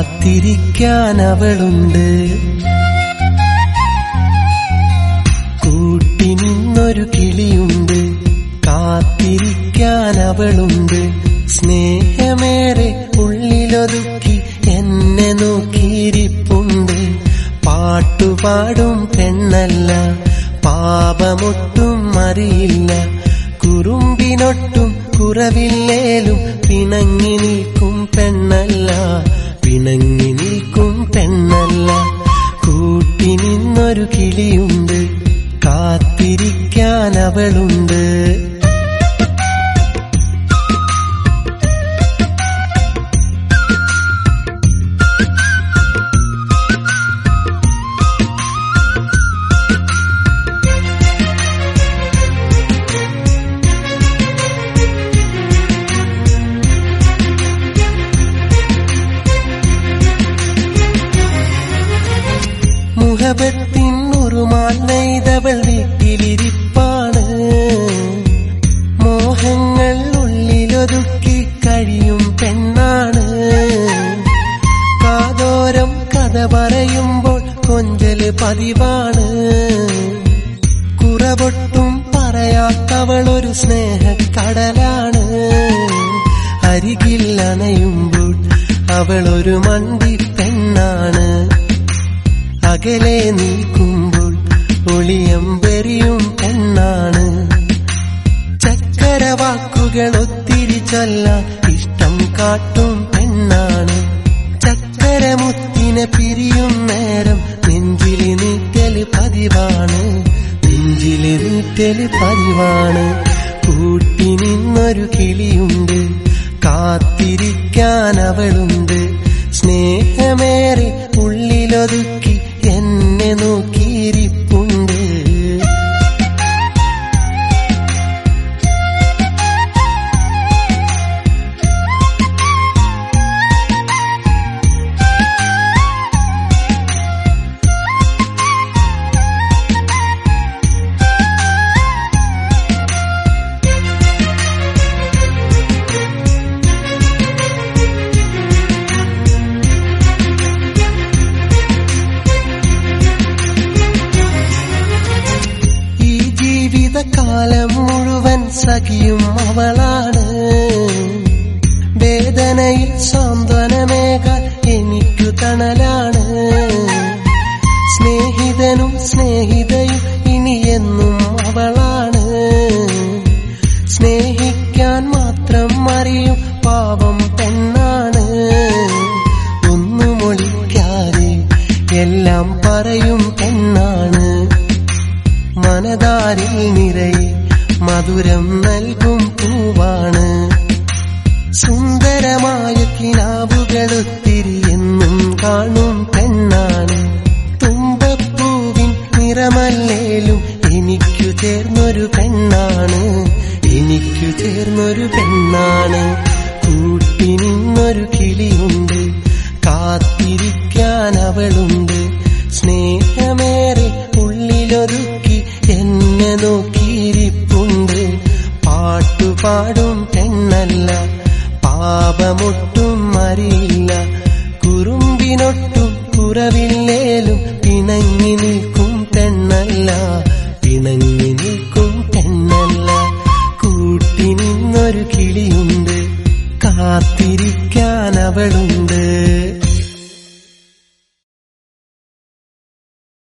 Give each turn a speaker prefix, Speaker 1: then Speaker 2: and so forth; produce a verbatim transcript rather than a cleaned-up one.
Speaker 1: കാത്തിരിക്കാൻ അവളുണ്ട്. കൂട്ടിനിന്നൊരു കിളിയുണ്ട്, കാത്തിരിക്കാൻ അവളുണ്ട്. സ്നേഹമേറെ ഉള്ളിലൊതുക്കി എന്നെ നോക്കിയിരിപ്പുണ്ട്. പാട്ടുപാടും പെണ്ണല്ല, പാപമൊട്ടും അറിയില്ല. കുറുമ്പിനൊട്ടും കുറവില്ലേലും പിണങ്ങി നിൽക്കും പെണ്ണല്ല, പിണങ്ങി നിൽക്കും പെണ്ണല്ല. കൂട്ടിനിന്നൊരു കിളിയുണ്ട്, കാത്തിരിക്കാൻ അവളുണ്ട്. മുഹബത്തിൻ ഉറുമാൻ നെയ്തവൾ വീട്ടിലിരിപ്പാണ്. മോഹങ്ങൾ ഉള്ളിലൊതുക്കി കഴിയും പെണ്ണാണ്. കാതോരം കഥ പറയുമ്പോൾ കൊഞ്ചല് പതിവാണ്. കുറവൊട്ടും പറയാത്തവളൊരു സ്നേഹക്കടലാണ്. അരികിൽ അണയുമ്പോൾ അവളൊരു മണ്ടി പെണ്ണാണ്. അകലെ നിൽക്കുമ്പോൾ ഒളിയമ്പെറിയും പെണ്ണാണ്. ചക്കരവാക്കുകൾ ഒത്തിരി ചൊല്ലാൻ ഇഷ്ടം കാട്ടും പെണ്ണാണ്. ചക്കരമുത്തിനെ പിരിയും നേരം നെഞ്ചില് നീറ്റല് പതിവാണ്, നെഞ്ചില് നീറ്റല് പതിവാണ്. കൂട്ടിനിന്നൊരു കിളിയുണ്ട്, കാത്തിരിക്കാൻ അവളുണ്ട്. സ്നേഹമേറെ ഉള്ളിലൊതുക്കി എന്നെ നോക്കിയിരിപ്പുണ്ട്. കാലം മുഴുവൻ സഖിയും അവളാണ്. വേദനയിൽ സാന്ത്വനമേകാൻ എനിക്കു തണലാണ്. സ്നേഹിതനും സ്നേഹിതയും ഇനിയെന്നും അവളാണ്. സ്നേഹിക്കാൻ മാത്രം അറിയും പാവം പെണ്ണാണ്. ഒന്നും ഒളിക്കാതെ എല്ലാം പറയും പെണ്ണാണ്. മനതാരിൽ നിറയെ മധുരം നൽകും പൂവാണ്. സുന്ദരമായ കിനാവുകളൊത്തിരി എന്നും കാണും പെണ്ണാണ്. തുമ്പപ്പൂവിൻ നിറമല്ലേലും എനിക്കു ചേർന്നൊരു പെണ്ണാണ്, എനിക്കു ചേർന്നൊരു പെണ്ണാണ്. കൂട്ടിനിന്നൊരു കിളിയുണ്ട്, കാത്തിരിക്കാൻ അവളുണ്ട്. സ്നേഹമേറെ ഉള്ളിലൊതുക്കി എന്നെ നോക്കിയിരിപ്പുണ്ട്. പാട്ടുപാടും പെണ്ണല്ല, പാപമൊട്ടും അറിയില്ല. കുറുമ്പിനൊട്ടും കുറവില്ലേലും പിണങ്ങി നിൽക്കും പെണ്ണല്ല, പിണങ്ങി നിൽക്കും പെണ്ണല്ല. കൂട്ടിനിന്നൊരു കിളിയുണ്ട്, കാത്തിരിക്കാൻ അവളുണ്ട്.